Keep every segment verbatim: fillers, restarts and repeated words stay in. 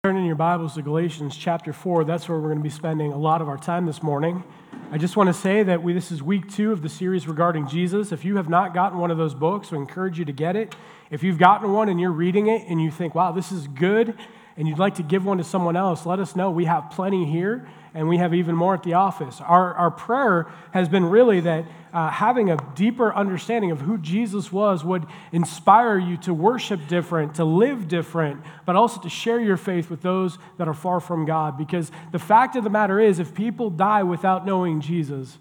Turn in your Bibles to Galatians chapter four. That's where we're going to be spending a lot of our time this morning. I just want to say that we, this is week two of the series regarding Jesus. If you have not gotten one of those books, we encourage you to get it. If you've gotten one and you're reading it and you think, wow, this is good, and you'd like to give one to someone else, let us know. We have plenty here, and we have even more at the office. Our, our prayer has been really that uh, having a deeper understanding of who Jesus was would inspire you to worship different, to live different, but also to share your faith with those that are far from God. Because the fact of the matter is, if people die without knowing Jesus,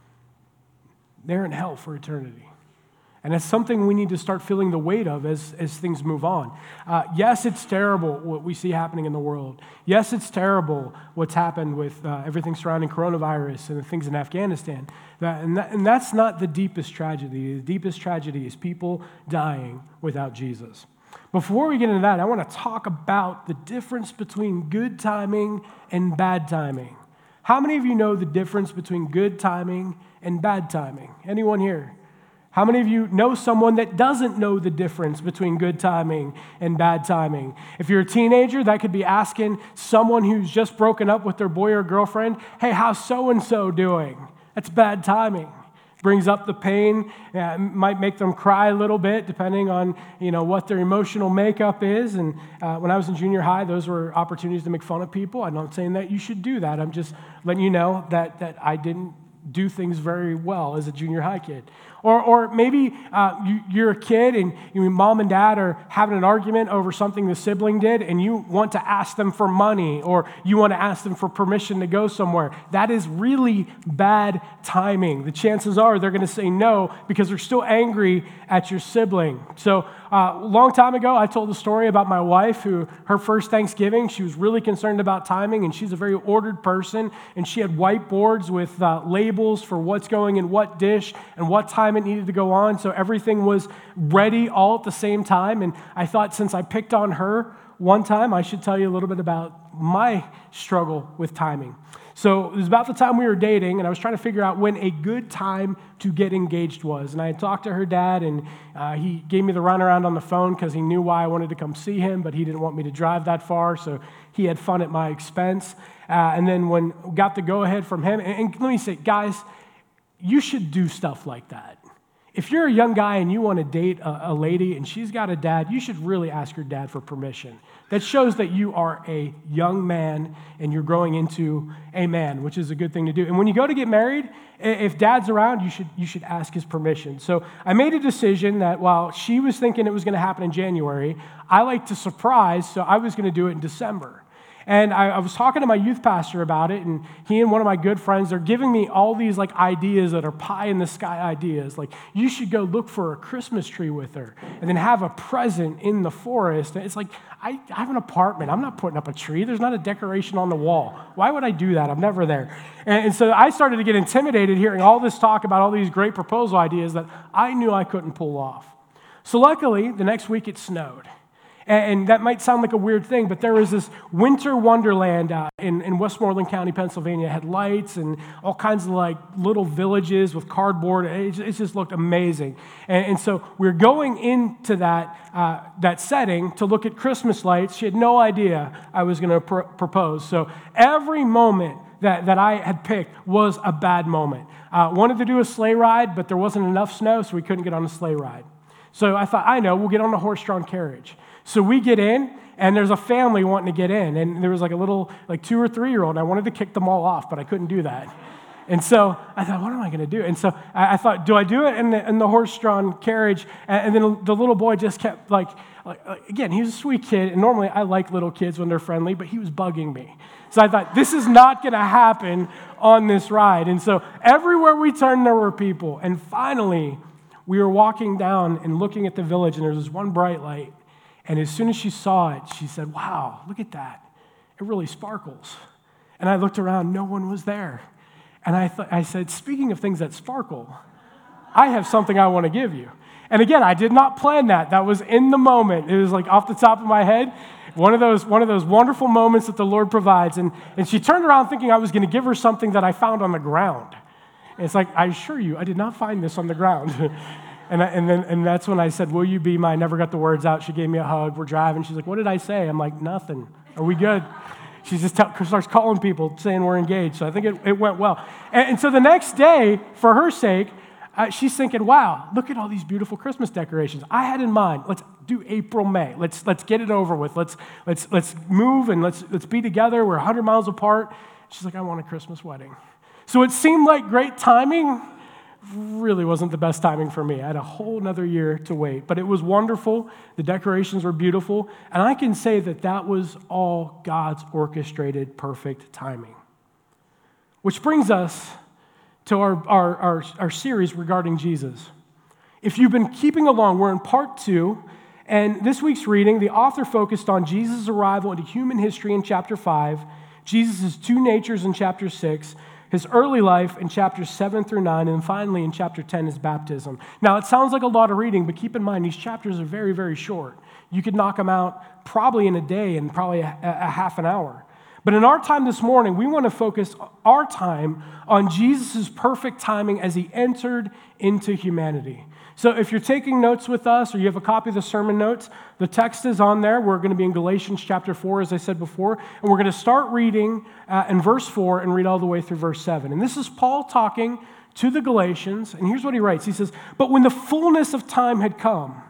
they're in hell for eternity. And that's something we need to start feeling the weight of as, as things move on. Uh, yes, it's terrible what we see happening in the world. Yes, it's terrible what's happened with uh, everything surrounding coronavirus and the things in Afghanistan. That, and, that, and that's not the deepest tragedy. The deepest tragedy is people dying without Jesus. Before we get into that, I want to talk about the difference between good timing and bad timing. How many of you know the difference between good timing and bad timing? Anyone here? How many of you know someone that doesn't know the difference between good timing and bad timing? If you're a teenager, that could be asking someone who's just broken up with their boy or girlfriend, hey, how's so-and-so doing? That's bad timing. Brings up the pain, uh, might make them cry a little bit, depending on you know what their emotional makeup is. And uh, when I was in junior high, those were opportunities to make fun of people. I'm not saying that you should do that. I'm just letting you know that that I didn't do things very well as a junior high kid. Or or maybe uh, you, you're a kid and your mom and dad are having an argument over something the sibling did, and you want to ask them for money, or you want to ask them for permission to go somewhere. That is really bad timing. The chances are they're going to say no because they're still angry at your sibling. So uh, a long time ago, I told a story about my wife who, her first Thanksgiving, she was really concerned about timing, and she's a very ordered person, and she had whiteboards with uh, labels for what's going in what dish and what time it needed to go on, so everything was ready all at the same time. And I thought, since I picked on her one time, I should tell you a little bit about my struggle with timing. So it was about the time we were dating, and I was trying to figure out when a good time to get engaged was. And I had talked to her dad, and uh, he gave me the runaround on the phone because he knew why I wanted to come see him, but he didn't want me to drive that far, so he had fun at my expense. Uh, and then when we got the go-ahead from him, and, and let me say, guys, you should do stuff like that. If you're a young guy and you want to date a, a lady and she's got a dad, you should really ask your dad for permission. That shows that you are a young man and you're growing into a man, which is a good thing to do. And when you go to get married, if dad's around, you should you should ask his permission. So I made a decision that while she was thinking it was going to happen in January, I like to surprise, so I was going to do it in December. And I, I was talking to my youth pastor about it, and he and one of my good friends, they're giving me all these like ideas that are pie in the sky ideas. Like, you should go look for a Christmas tree with her and then have a present in the forest. And it's like, I, I have an apartment. I'm not putting up a tree. There's not a decoration on the wall. Why would I do that? I'm never there. And, and so I started to get intimidated hearing all this talk about all these great proposal ideas that I knew I couldn't pull off. So luckily, the next week it snowed. And that might sound like a weird thing, but there was this winter wonderland uh, in, in Westmoreland County, Pennsylvania. It had lights and all kinds of like little villages with cardboard. It, it just looked amazing. And, and so we were going into that uh, that setting to look at Christmas lights. She had no idea I was going to pr- propose. So every moment that, that I had picked was a bad moment. Uh, wanted to do a sleigh ride, but there wasn't enough snow, so we couldn't get on a sleigh ride. So I thought, I know, we'll get on a horse-drawn carriage. So we get in, and there's a family wanting to get in, and there was like a little, like two or three-year-old, and I wanted to kick them all off, but I couldn't do that. And so I thought, what am I going to do? And so I, I thought, do I do it in the, in the horse-drawn carriage? And, and then the little boy just kept like, like, again, he was a sweet kid, and normally I like little kids when they're friendly, but he was bugging me. So I thought, this is not going to happen on this ride. And so everywhere we turned, there were people. And finally, we were walking down and looking at the village, and there was this one bright light. And as soon as she saw it, she said, wow, look at that. It really sparkles. And I looked around, no one was there. And I th- I said, speaking of things that sparkle, I have something I want to give you. And again, I did not plan that. That was in the moment. It was like off the top of my head, one of those one of those wonderful moments that the Lord provides. And, and she turned around thinking I was going to give her something that I found on the ground. And it's like, I assure you, I did not find this on the ground. And I, and then and that's when I said, will you be my, I never got the words out. She gave me a hug. We're driving. She's like, what did I say? I'm like, nothing. Are we good? She just tell, starts calling people saying we're engaged. So I think it, it went well. And, and so the next day, for her sake, uh, she's thinking, wow, look at all these beautiful Christmas decorations. I had in mind, let's do April, May. Let's let's get it over with. Let's let's let's move and let's let's be together. We're one hundred miles apart. She's like, I want a Christmas wedding. So it seemed like great timing. Really wasn't the best timing for me. I had a whole nother year to wait, but it was wonderful. The decorations were beautiful, and I can say that that was all God's orchestrated, perfect timing. Which brings us to our, our, our, our series regarding Jesus. If you've been keeping along, we're in part two, and this week's reading, the author focused on Jesus' arrival into human history in chapter five, Jesus' two natures in chapter six, his early life in chapters seven through nine, and finally in chapter ten, his baptism. Now, it sounds like a lot of reading, but keep in mind, these chapters are very, very short. You could knock them out probably in a day and probably a, a half an hour. But in our time this morning, we want to focus our time on Jesus' perfect timing as he entered into humanity. So if you're taking notes with us or you have a copy of the sermon notes, the text is on there. We're going to be in Galatians chapter four, as I said before, and we're going to start reading uh, in verse four and read all the way through verse seven. And this is Paul talking to the Galatians, and here's what he writes. He says, "But when the fullness of time had come,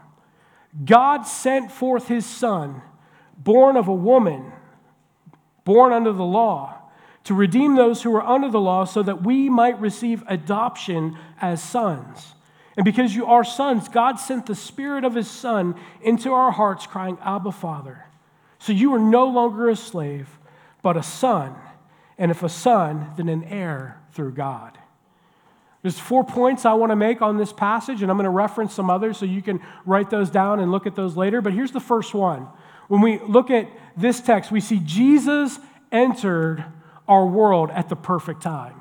God sent forth his Son, born of a woman, born under the law, to redeem those who were under the law so that we might receive adoption as sons. And because you are sons, God sent the Spirit of his Son into our hearts, crying, 'Abba, Father.' So you are no longer a slave, but a son. And if a son, then an heir through God." There's four points I want to make on this passage, and I'm going to reference some others so you can write those down and look at those later. But here's the first one. When we look at this text, we see Jesus entered our world at the perfect time.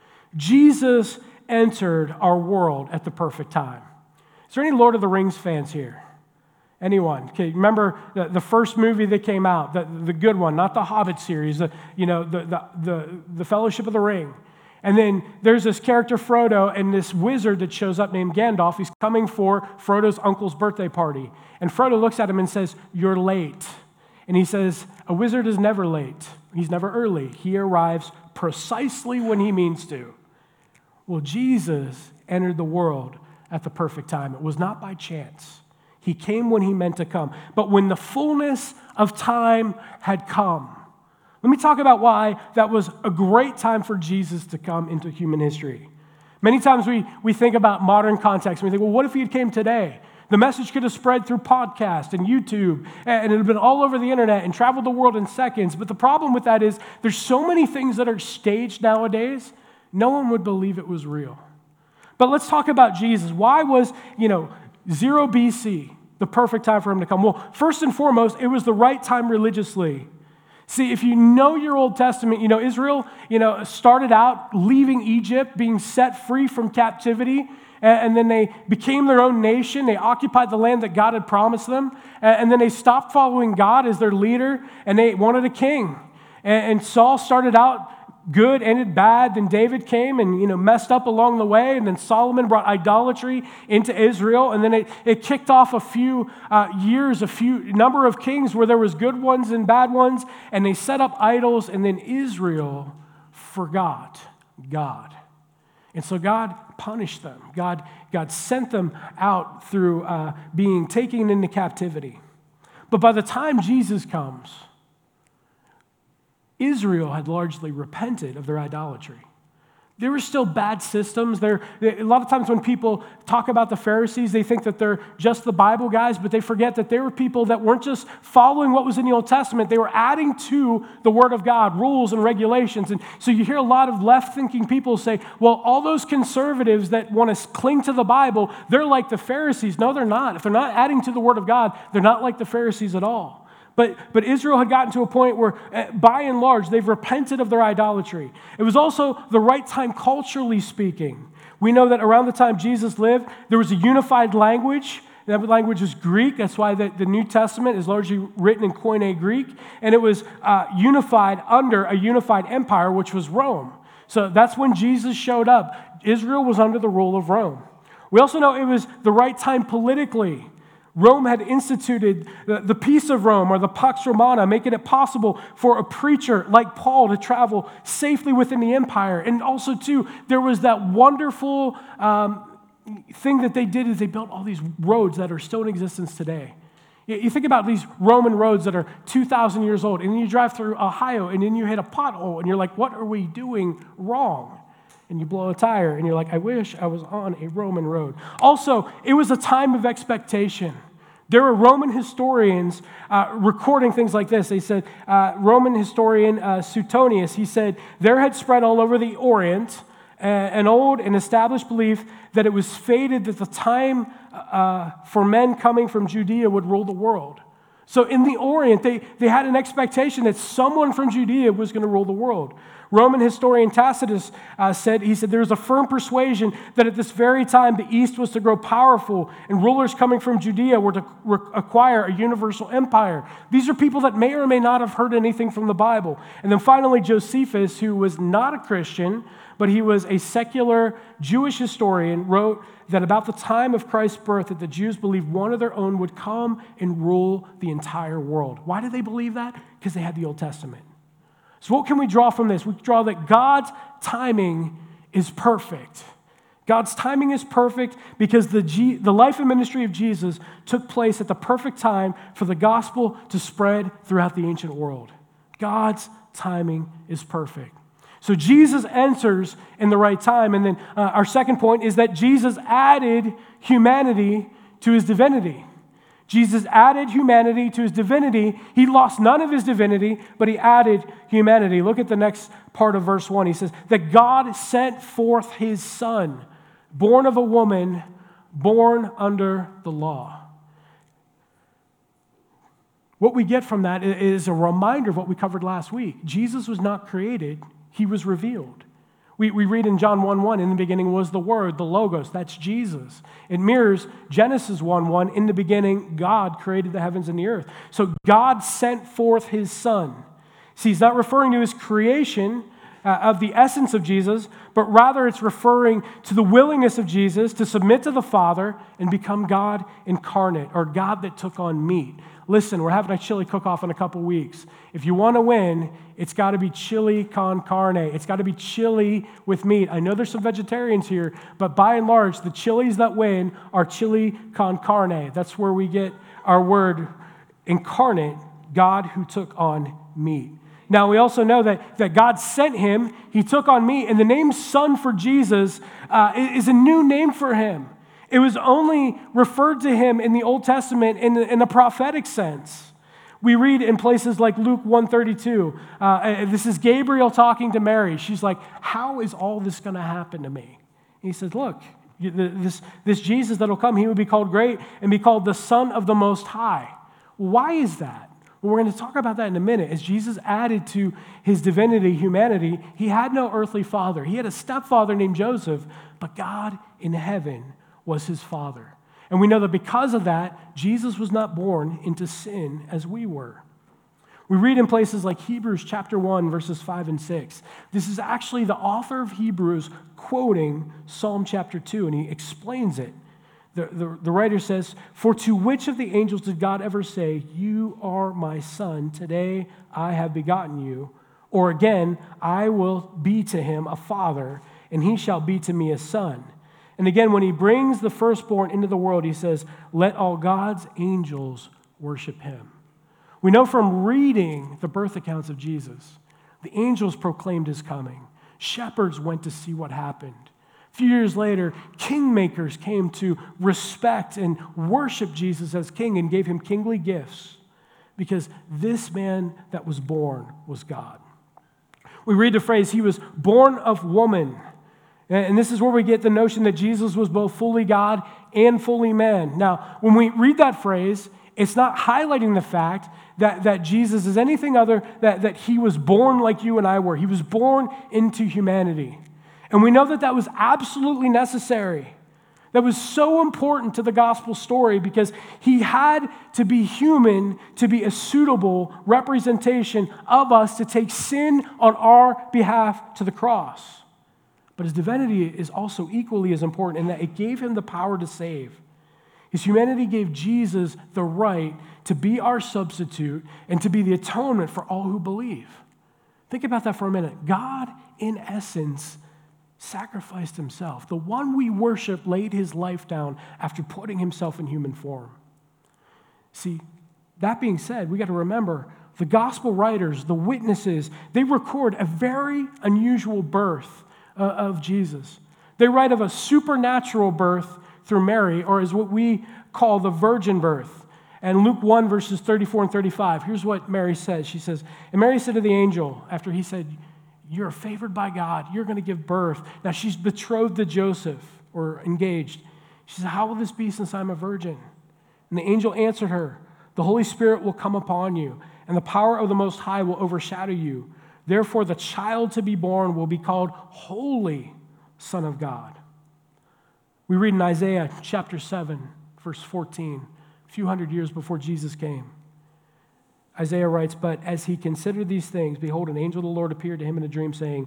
Jesus entered our world at the perfect time. Is there any Lord of the Rings fans here? Anyone? Okay, remember the, the first movie that came out, the, the good one, not the Hobbit series, the, you know, the, the, the, the Fellowship of the Ring. And then there's this character, Frodo, and this wizard that shows up named Gandalf. He's coming for Frodo's uncle's birthday party. And Frodo looks at him and says, "You're late." And he says, "A wizard is never late. He's never early. He arrives precisely when he means to." Well, Jesus entered the world at the perfect time. It was not by chance. He came when he meant to come. But when the fullness of time had come, let me talk about why that was a great time for Jesus to come into human history. Many times we, we think about modern context, and we think, well, what if he had came today? The message could have spread through podcast and YouTube, and it had been all over the internet and traveled the world in seconds. But the problem with that is there's so many things that are staged nowadays, no one would believe it was real. But let's talk about Jesus. Why was, you know, zero B C the perfect time for him to come? Well, first and foremost, it was the right time religiously. See, if you know your Old Testament, you know, Israel, you know, started out leaving Egypt, being set free from captivity, and then they became their own nation. They occupied the land that God had promised them, and then they stopped following God as their leader, and they wanted a king. And Saul started out good, ended bad. Then David came and, you know, messed up along the way. And then Solomon brought idolatry into Israel. And then it, it kicked off a few uh, years, a few number of kings where there was good ones and bad ones. And they set up idols. And then Israel forgot God. And so God punished them. God, God sent them out through uh, being taken into captivity. But by the time Jesus comes, Israel had largely repented of their idolatry. There were still bad systems. There, a lot of times when people talk about the Pharisees, they think that they're just the Bible guys, but they forget that they were people that weren't just following what was in the Old Testament. They were adding to the Word of God rules and regulations. And so you hear a lot of left-thinking people say, well, all those conservatives that want to cling to the Bible, they're like the Pharisees. No, they're not. If they're not adding to the Word of God, they're not like the Pharisees at all. But, but Israel had gotten to a point where, uh, by and large, they've repented of their idolatry. It was also the right time culturally speaking. We know that around the time Jesus lived, there was a unified language. That language was Greek. That's why the, the New Testament is largely written in Koine Greek. And it was uh, unified under a unified empire, which was Rome. So that's when Jesus showed up. Israel was under the rule of Rome. We also know it was the right time politically. Rome had instituted the, the peace of Rome, or the Pax Romana, making it possible for a preacher like Paul to travel safely within the empire. And also, too, there was that wonderful um, thing that they did is they built all these roads that are still in existence today. You, you think about these Roman roads that are two thousand years old, and then you drive through Ohio, and then you hit a pothole, and you're like, what are we doing wrong? And you blow a tire, and you're like, I wish I was on a Roman road. Also, it was a time of expectation. There were Roman historians uh, recording things like this. They said, uh, Roman historian uh, Suetonius, he said, there had spread all over the Orient uh, an old and established belief that it was fated that the time uh, for men coming from Judea would rule the world. So in the Orient, they, they had an expectation that someone from Judea was going to rule the world. Roman historian Tacitus uh, said, he said, there was a firm persuasion that at this very time the East was to grow powerful and rulers coming from Judea were to re- acquire a universal empire. These are people that may or may not have heard anything from the Bible. And then finally, Josephus, who was not a Christian, but he was a secular Jewish historian, wrote that about the time of Christ's birth that the Jews believed one of their own would come and rule the entire world. Why did they believe that? Because they had the Old Testament. So what can we draw from this? We draw that God's timing is perfect. God's timing is perfect because the, G, the life and ministry of Jesus took place at the perfect time for the gospel to spread throughout the ancient world. God's timing is perfect. So Jesus enters in the right time. And then uh, our second point is that Jesus added humanity to his divinity. Jesus added humanity to his divinity. He lost none of his divinity, but he added humanity. Look at the next part of verse one. He says that God sent forth his son, born of a woman, born under the law. What we get from that is a reminder of what we covered last week. Jesus was not created, he was revealed. We, we read in John one one, in the beginning was the Word, the Logos, that's Jesus. It mirrors Genesis one one, in the beginning God created the heavens and the earth. So God sent forth his Son. See, he's not referring to his creation uh, of the essence of Jesus, but rather it's referring to the willingness of Jesus to submit to the Father and become God incarnate, or God that took on meat. Listen, we're having a chili cook-off in a couple weeks. If you want to win, it's got to be chili con carne. It's got to be chili with meat. I know there's some vegetarians here, but by and large, the chilies that win are chili con carne. That's where we get our word incarnate, God who took on meat. Now, we also know that, that God sent him. He took on meat, and the name Son for Jesus uh, is a new name for him. It was only referred to him in the Old Testament in, in a prophetic sense. We read in places like Luke one thirty-two, uh, this is Gabriel talking to Mary. She's like, how is all this going to happen to me? And he says, look, this, this Jesus that will come, he will be called great and be called the Son of the Most High. Why is that? Well, we're going to talk about that in a minute. As Jesus added to his divinity, humanity, he had no earthly father. He had a stepfather named Joseph, but God in heaven was his father. And we know that because of that, Jesus was not born into sin as we were. We read in places like Hebrews chapter one, verses five and six. This is actually the author of Hebrews quoting Psalm chapter two, and he explains it. The, the, the writer says, for to which of the angels did God ever say, you are my son, today I have begotten you? Or again, I will be to him a father, and he shall be to me a son. And again, when he brings the firstborn into the world, he says, let all God's angels worship him. We know from reading the birth accounts of Jesus, the angels proclaimed his coming. Shepherds went to see what happened. A few years later, kingmakers came to respect and worship Jesus as king and gave him kingly gifts because this man that was born was God. We read the phrase, he was born of woman. And this is where we get the notion that Jesus was both fully God and fully man. Now, when we read that phrase, it's not highlighting the fact that, that Jesus is anything other that, that he was born like you and I were. He was born into humanity. And we know that that was absolutely necessary. That was so important to the gospel story because he had to be human to be a suitable representation of us to take sin on our behalf to the cross. But his divinity is also equally as important in that it gave him the power to save. His humanity gave Jesus the right to be our substitute and to be the atonement for all who believe. Think about that for a minute. God, in essence, sacrificed himself. The one we worship laid his life down after putting himself in human form. See, that being said, we got to remember the gospel writers, the witnesses, they record a very unusual birth uh, of Jesus. They write of a supernatural birth through Mary, or as what we call the virgin birth. And Luke one, verses thirty-four and thirty-five, here's what Mary says. She says, and Mary said to the angel, after he said, you're favored by God, you're going to give birth. Now she's betrothed to Joseph, or engaged. She says, how will this be since I'm a virgin? And the angel answered her, the Holy Spirit will come upon you, and the power of the Most High will overshadow you. Therefore, the child to be born will be called Holy Son of God. We read in Isaiah chapter seven, verse fourteen, a few hundred years before Jesus came. Isaiah writes, but as he considered these things, behold, an angel of the Lord appeared to him in a dream saying,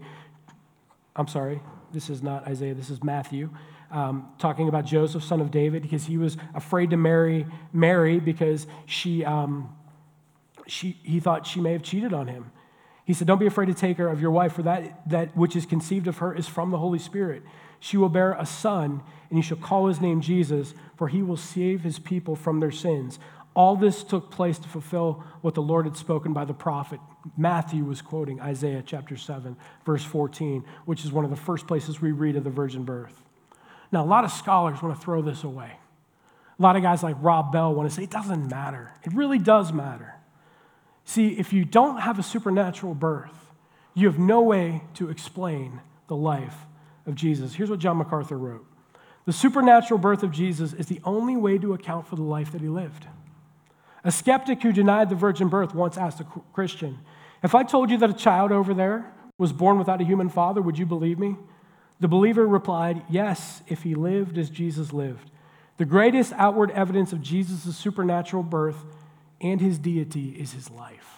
I'm sorry, this is not Isaiah, this is Matthew, um, talking about Joseph, son of David, because he was afraid to marry Mary because she, um, she, he thought she may have cheated on him. He said, don't be afraid to take her of your wife, for that, that which is conceived of her is from the Holy Spirit. She will bear a son, and you shall call his name Jesus, for he will save his people from their sins. All this took place to fulfill what the Lord had spoken by the prophet. Matthew was quoting Isaiah chapter seven, verse fourteen, which is one of the first places we read of the virgin birth. Now, a lot of scholars want to throw this away. A lot of guys like Rob Bell want to say, it doesn't matter. It really does matter. See, if you don't have a supernatural birth, you have no way to explain the life of Jesus. Here's what John MacArthur wrote. The supernatural birth of Jesus is the only way to account for the life that he lived. A skeptic who denied the virgin birth once asked a Christian, if I told you that a child over there was born without a human father, would you believe me? The believer replied, yes, if he lived as Jesus lived. The greatest outward evidence of Jesus' supernatural birth and his deity is his life.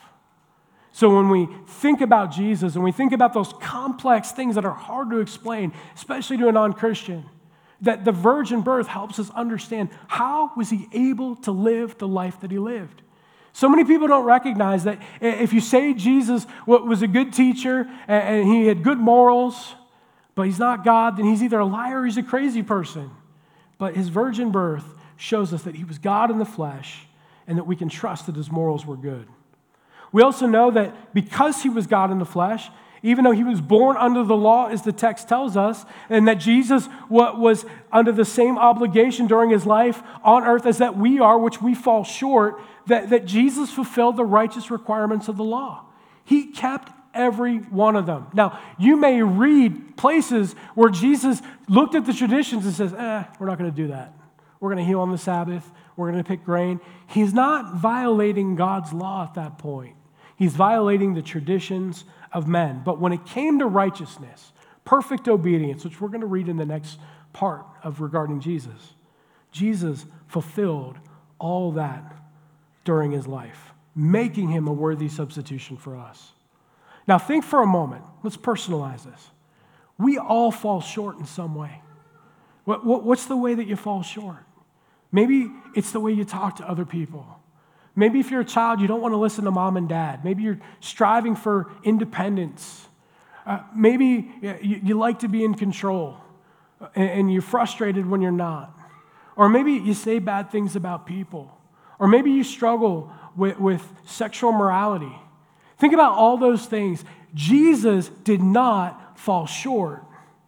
So when we think about Jesus and we think about those complex things that are hard to explain, especially to a non-Christian, that the virgin birth helps us understand how was he able to live the life that he lived. So many people don't recognize that if you say Jesus was a good teacher and he had good morals, but he's not God, then he's either a liar or he's a crazy person. But his virgin birth shows us that he was God in the flesh and that we can trust that his morals were good. We also know that because he was God in the flesh, even though he was born under the law, as the text tells us, and that Jesus was under the same obligation during his life on earth as that we are, which we fall short, that, that Jesus fulfilled the righteous requirements of the law. He kept every one of them. Now, you may read places where Jesus looked at the traditions and says, eh, we're not going to do that. We're going to heal on the Sabbath. We're going to pick grain. He's not violating God's law at that point. He's violating the traditions of men. But when it came to righteousness, perfect obedience, which we're going to read in the next part of regarding Jesus, Jesus fulfilled all that during his life, making him a worthy substitution for us. Now think for a moment. Let's personalize this. We all fall short in some way. What, what, what's the way that you fall short? Maybe it's the way you talk to other people. Maybe if you're a child, you don't want to listen to mom and dad. Maybe you're striving for independence. Uh, maybe you, you like to be in control and, and you're frustrated when you're not. Or maybe you say bad things about people. Or maybe you struggle with, with sexual morality. Think about all those things. Jesus did not fall short,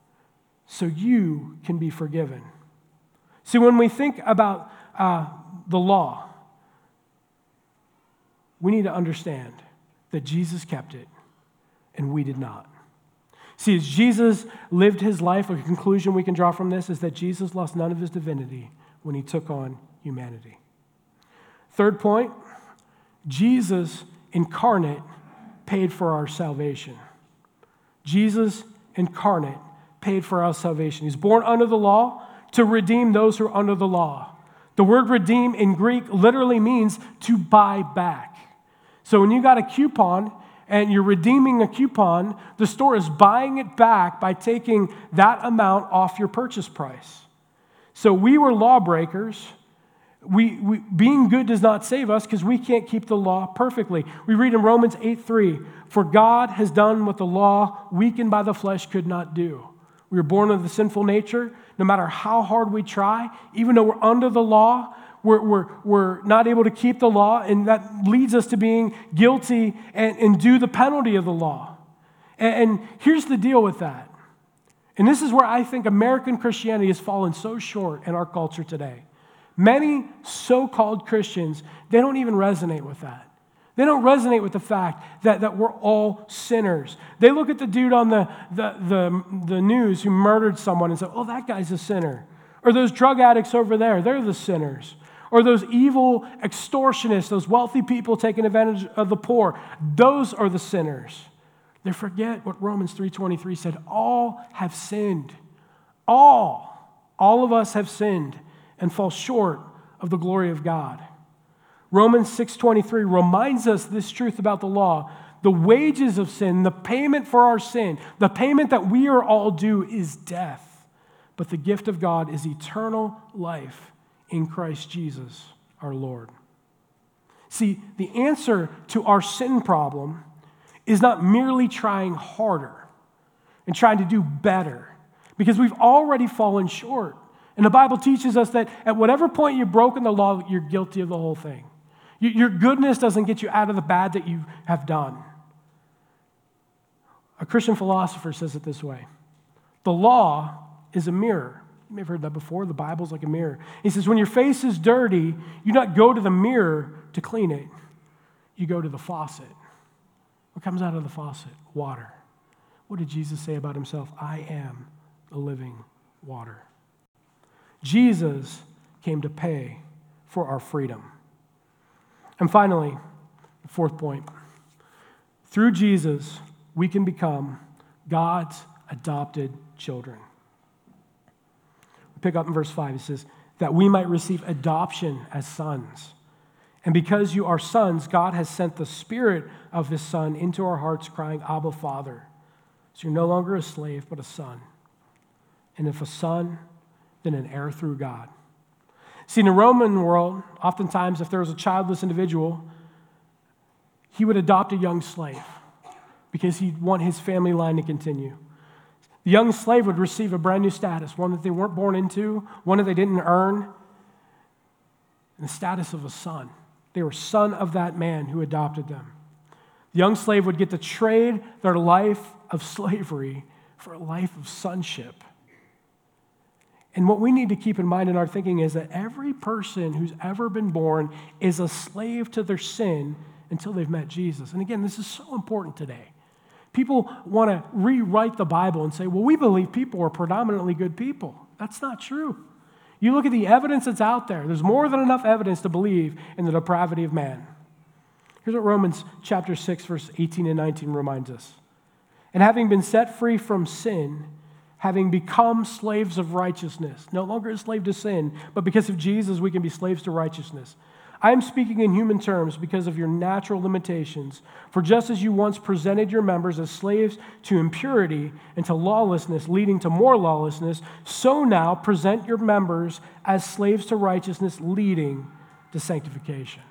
so you can be forgiven. See, when we think about uh, the law, we need to understand that Jesus kept it and we did not. See, as Jesus lived his life, a conclusion we can draw from this is that Jesus lost none of his divinity when he took on humanity. Third point, Jesus incarnate paid for our salvation. Jesus incarnate paid for our salvation. He's born under the law to redeem those who are under the law. The word redeem in Greek literally means to buy back. So when you got a coupon and you're redeeming a coupon, the store is buying it back by taking that amount off your purchase price. So we were lawbreakers, We, we being good does not save us because we can't keep the law perfectly. We read in Romans eight three, for God has done what the law, weakened by the flesh, could not do. We were born with a sinful nature. No matter how hard we try, even though we're under the law, we're, we're, we're not able to keep the law, and that leads us to being guilty and, and due the penalty of the law. And, and here's the deal with that. And this is where I think American Christianity has fallen so short in our culture today. Many so-called Christians, they don't even resonate with that. They don't resonate with the fact that, that we're all sinners. They look at the dude on the, the, the, the news who murdered someone and say, oh, that guy's a sinner. Or those drug addicts over there, they're the sinners. Or those evil extortionists, those wealthy people taking advantage of the poor, those are the sinners. They forget what Romans three twenty-three said, all have sinned. All. All of us have sinned and fall short of the glory of God. Romans six twenty-three reminds us this truth about the law. The wages of sin, the payment for our sin, the payment that we are all due is death. But the gift of God is eternal life in Christ Jesus, our Lord. See, the answer to our sin problem is not merely trying harder and trying to do better, because we've already fallen short. And the Bible teaches us that at whatever point you've broken the law, you're guilty of the whole thing. Your goodness doesn't get you out of the bad that you have done. A Christian philosopher says it this way. The law is a mirror. You may have heard that before. The Bible's like a mirror. He says, when your face is dirty, you not go to the mirror to clean it. You go to the faucet. What comes out of the faucet? Water. What did Jesus say about himself? I am the living water. Jesus came to pay for our freedom. And finally, the fourth point. Through Jesus, we can become God's adopted children. We pick up in verse five. It says, that we might receive adoption as sons. And because you are sons, God has sent the Spirit of His Son into our hearts, crying, Abba, Father. So you're no longer a slave, but a son. And if a son, then an heir through God. See, in the Roman world, oftentimes if there was a childless individual, he would adopt a young slave because he'd want his family line to continue. The young slave would receive a brand new status, one that they weren't born into, one that they didn't earn, and the status of a son. They were son of that man who adopted them. The young slave would get to trade their life of slavery for a life of sonship. And what we need to keep in mind in our thinking is that every person who's ever been born is a slave to their sin until they've met Jesus. And again, this is so important today. People want to rewrite the Bible and say, well, we believe people are predominantly good people. That's not true. You look at the evidence that's out there. There's more than enough evidence to believe in the depravity of man. Here's what Romans chapter six, verse eighteen and nineteen reminds us. And having been set free from sin, having become slaves of righteousness, no longer a slave to sin, but because of Jesus, we can be slaves to righteousness. I am speaking in human terms because of your natural limitations. For just as you once presented your members as slaves to impurity and to lawlessness, leading to more lawlessness, so now present your members as slaves to righteousness, leading to sanctification.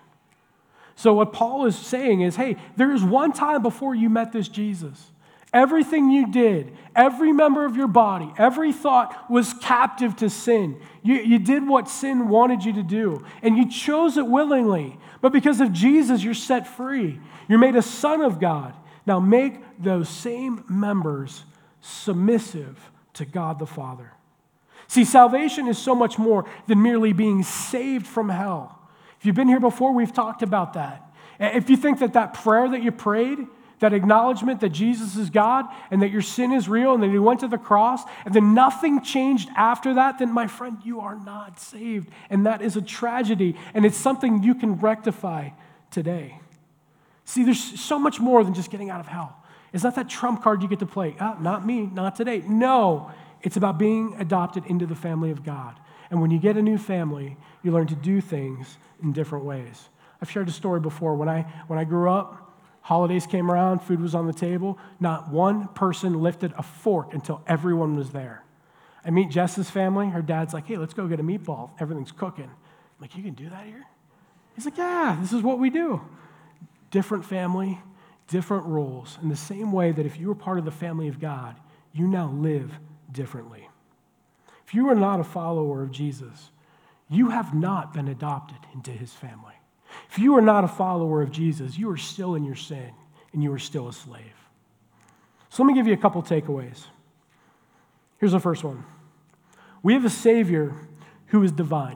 So what Paul is saying is, hey, there is one time before you met this Jesus. Everything you did, every member of your body, every thought was captive to sin. You, you did what sin wanted you to do, and you chose it willingly. But because of Jesus, you're set free. You're made a son of God. Now make those same members submissive to God the Father. See, salvation is so much more than merely being saved from hell. If you've been here before, we've talked about that. If you think that that prayer that you prayed, that acknowledgement that Jesus is God and that your sin is real and that He went to the cross and then nothing changed after that, then my friend, you are not saved. And that is a tragedy, and it's something you can rectify today. See, there's so much more than just getting out of hell. It's not that trump card you get to play. Ah, not me, not today. No, it's about being adopted into the family of God. And when you get a new family, you learn to do things in different ways. I've shared a story before. When I, when I grew up, holidays came around, food was on the table. Not one person lifted a fork until everyone was there. I meet Jess's family. Her dad's like, hey, let's go get a meatball. Everything's cooking. like, you can do that here? He's like, yeah, this is what we do. Different family, different rules. In the same way that if you were part of the family of God, you now live differently. If you are not a follower of Jesus, you have not been adopted into his family. If you are not a follower of Jesus, you are still in your sin and you are still a slave. So let me give you a couple takeaways. Here's the first one. We have a Savior who is divine.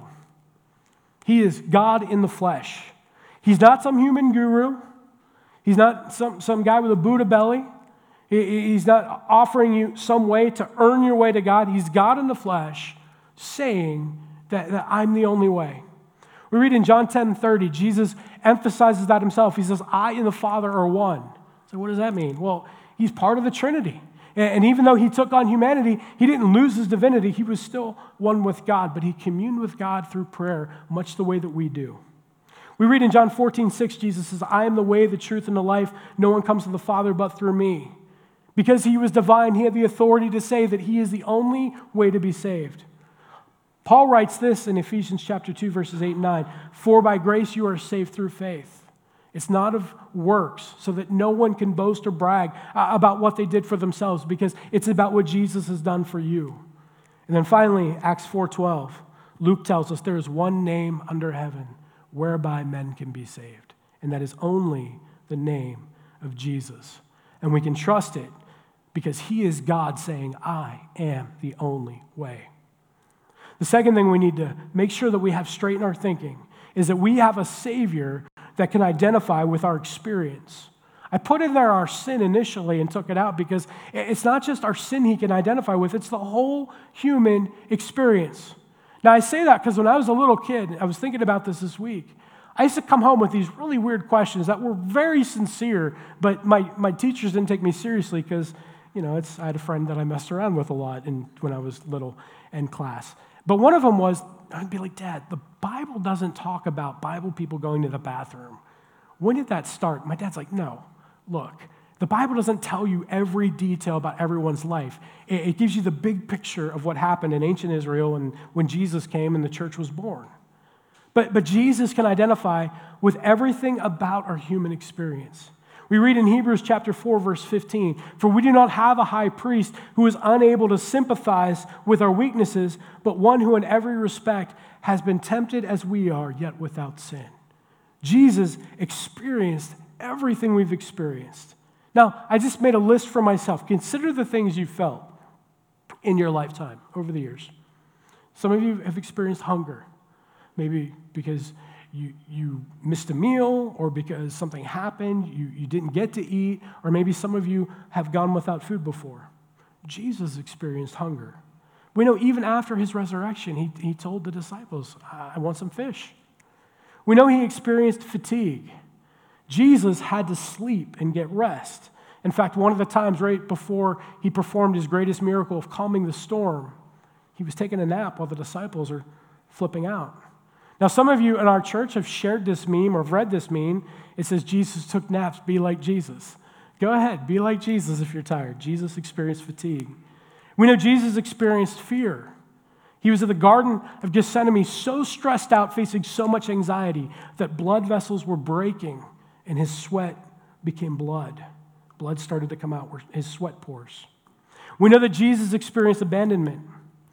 He is God in the flesh. He's not some human guru. He's not some, some guy with a Buddha belly. He, he's not offering you some way to earn your way to God. He's God in the flesh saying that, that I'm the only way. We read in John ten thirty, Jesus emphasizes that himself. He says, I and the Father are one. So what does that mean? Well, he's part of the Trinity. And even though he took on humanity, he didn't lose his divinity. He was still one with God, but he communed with God through prayer, much the way that we do. We read in John fourteen six, Jesus says, I am the way, the truth, and the life. No one comes to the Father but through me. Because he was divine, he had the authority to say that he is the only way to be saved. Paul writes this in Ephesians chapter two, verses eight and nine, for by grace you are saved through faith. It's not of works, so that no one can boast or brag about what they did for themselves, because it's about what Jesus has done for you. And then finally, Acts four twelve, Luke tells us there is one name under heaven whereby men can be saved, and that is only the name of Jesus. And we can trust it because he is God saying, I am the only way. The second thing we need to make sure that we have straight in our thinking is that we have a Savior that can identify with our experience. I put in there our sin initially and took it out because it's not just our sin he can identify with, it's the whole human experience. Now, I say that because when I was a little kid, I was thinking about this this week, I used to come home with these really weird questions that were very sincere, but my, my teachers didn't take me seriously because, you know, it's, I had a friend that I messed around with a lot in, when I was little in class. But one of them was, I'd be like, Dad, the Bible doesn't talk about Bible people going to the bathroom. When did that start? My dad's like, no, look, the Bible doesn't tell you every detail about everyone's life. It, it gives you the big picture of what happened in ancient Israel and when Jesus came and the church was born. But, but Jesus can identify with everything about our human experience. We read in Hebrews chapter four, verse fifteen, for we do not have a high priest who is unable to sympathize with our weaknesses, but one who in every respect has been tempted as we are, yet without sin. Jesus experienced everything we've experienced. Now, I just made a list for myself. Consider the things you felt in your lifetime over the years. Some of you have experienced hunger, maybe because You, you missed a meal, or because something happened, you, you didn't get to eat, or maybe some of you have gone without food before. Jesus experienced hunger. We know even after his resurrection, he, he told the disciples, I want some fish. We know he experienced fatigue. Jesus had to sleep and get rest. In fact, one of the times right before he performed his greatest miracle of calming the storm, he was taking a nap while the disciples are flipping out. Now, some of you in our church have shared this meme or have read this meme. It says, Jesus took naps, be like Jesus. Go ahead, be like Jesus if you're tired. Jesus experienced fatigue. We know Jesus experienced fear. He was at the Garden of Gethsemane so stressed out, facing so much anxiety, that blood vessels were breaking and his sweat became blood. Blood started to come out where his sweat pores. We know that Jesus experienced abandonment.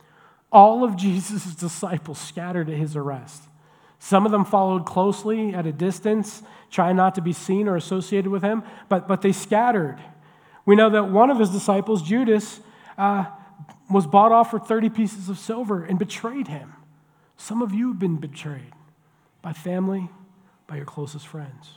All of Jesus' disciples scattered at his arrest. Some of them followed closely at a distance, trying not to be seen or associated with him, but, but they scattered. We know that one of his disciples, Judas, uh, was bought off for thirty pieces of silver and betrayed him. Some of you have been betrayed by family, by your closest friends.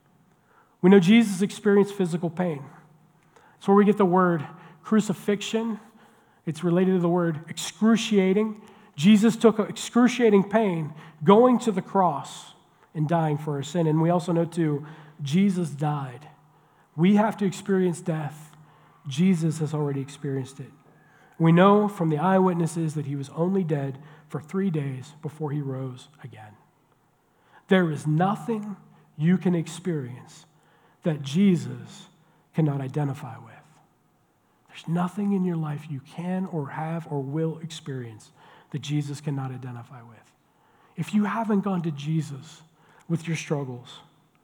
We know Jesus experienced physical pain. That's where we get the word crucifixion. It's related to the word excruciating. Jesus took excruciating pain going to the cross and dying for our sin. And we also know, too, Jesus died. We have to experience death. Jesus has already experienced it. We know from the eyewitnesses that he was only dead for three days before he rose again. There is nothing you can experience that Jesus cannot identify with. There's nothing in your life you can or have or will experience that Jesus cannot identify with. if you haven't gone to Jesus with your struggles,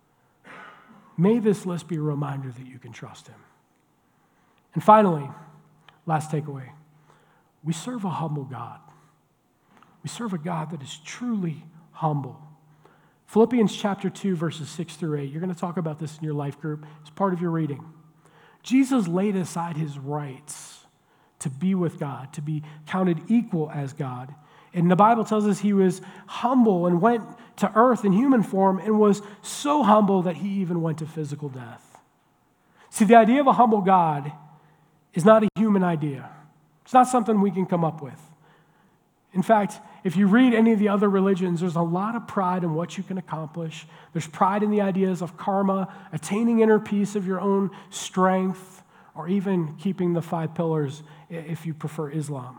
may this list be a reminder that you can trust him. And finally, last takeaway, we serve a humble God. We serve a God that is truly humble. Philippians chapter two, verses six through eight. You're going to talk about this in your life group. It's part of your reading. Jesus laid aside his rights to be with God, to be counted equal as God. And the Bible tells us he was humble and went to earth in human form and was so humble that he even went to physical death. See, the idea of a humble God is not a human idea. It's not something we can come up with. In fact, if you read any of the other religions, there's a lot of pride in what you can accomplish. There's pride in the ideas of karma, attaining inner peace of your own strength, or even keeping the five pillars if you prefer Islam.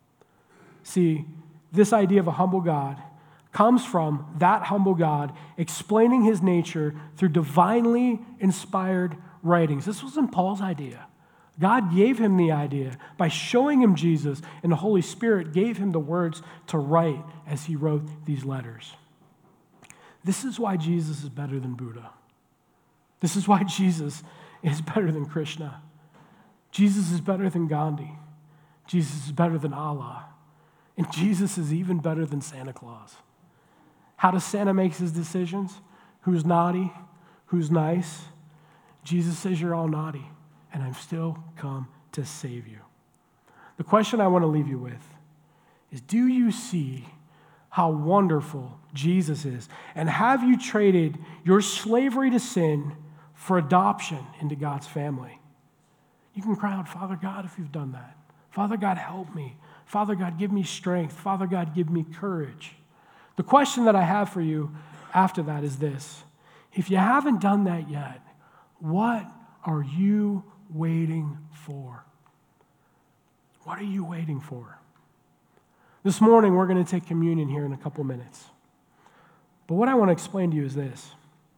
See, this idea of a humble God comes from that humble God explaining his nature through divinely inspired writings. This wasn't Paul's idea. God gave him the idea by showing him Jesus, and the Holy Spirit gave him the words to write as he wrote these letters. This is why Jesus is better than Buddha. This is why Jesus is better than Krishna. Jesus is better than Gandhi. Jesus is better than Allah. And Jesus is even better than Santa Claus. How does Santa make his decisions? Who's naughty? Who's nice? Jesus says you're all naughty, and I've still come to save you. The question I want to leave you with is, do you see how wonderful Jesus is? And have you traded your slavery to sin for adoption into God's family? You can cry out, Father God, if you've done that. Father God, help me. Father God, give me strength. Father God, give me courage. The question that I have for you after that is this. If you haven't done that yet, what are you waiting for? What are you waiting for? This morning, we're going to take communion here in a couple minutes. But what I want to explain to you is this.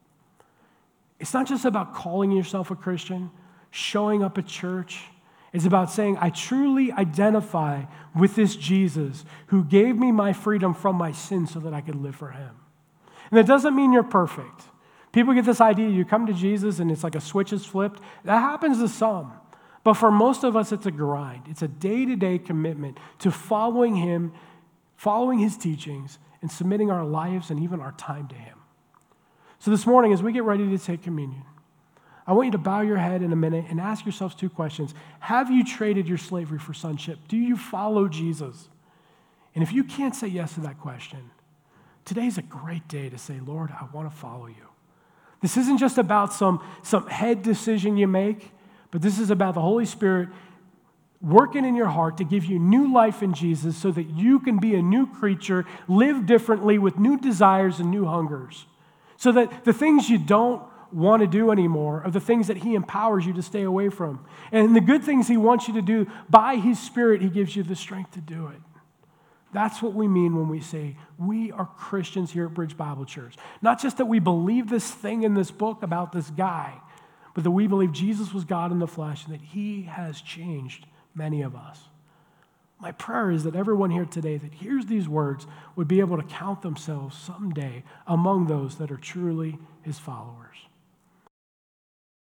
It's not just about calling yourself a Christian, showing up at church. It's about saying, I truly identify with this Jesus who gave me my freedom from my sin so that I could live for him. And that doesn't mean you're perfect. People get this idea, you come to Jesus and it's like a switch is flipped. That happens to some. But for most of us, it's a grind. It's a day-to-day commitment to following him, following his teachings, and submitting our lives and even our time to him. So this morning, as we get ready to take communion, I want you to bow your head in a minute and ask yourselves two questions. Have you traded your slavery for sonship? Do you follow Jesus? And if you can't say yes to that question, today's a great day to say, Lord, I want to follow you. This isn't just about some, some head decision you make, but this is about the Holy Spirit working in your heart to give you new life in Jesus so that you can be a new creature, live differently with new desires and new hungers. So that the things you don't want to do anymore are the things that he empowers you to stay away from. And the good things he wants you to do, by his Spirit, he gives you the strength to do it. That's what we mean when we say we are Christians here at Bridge Bible Church. Not just that we believe this thing in this book about this guy, but that we believe Jesus was God in the flesh and that he has changed many of us. My prayer is that everyone here today that hears these words would be able to count themselves someday among those that are truly his followers.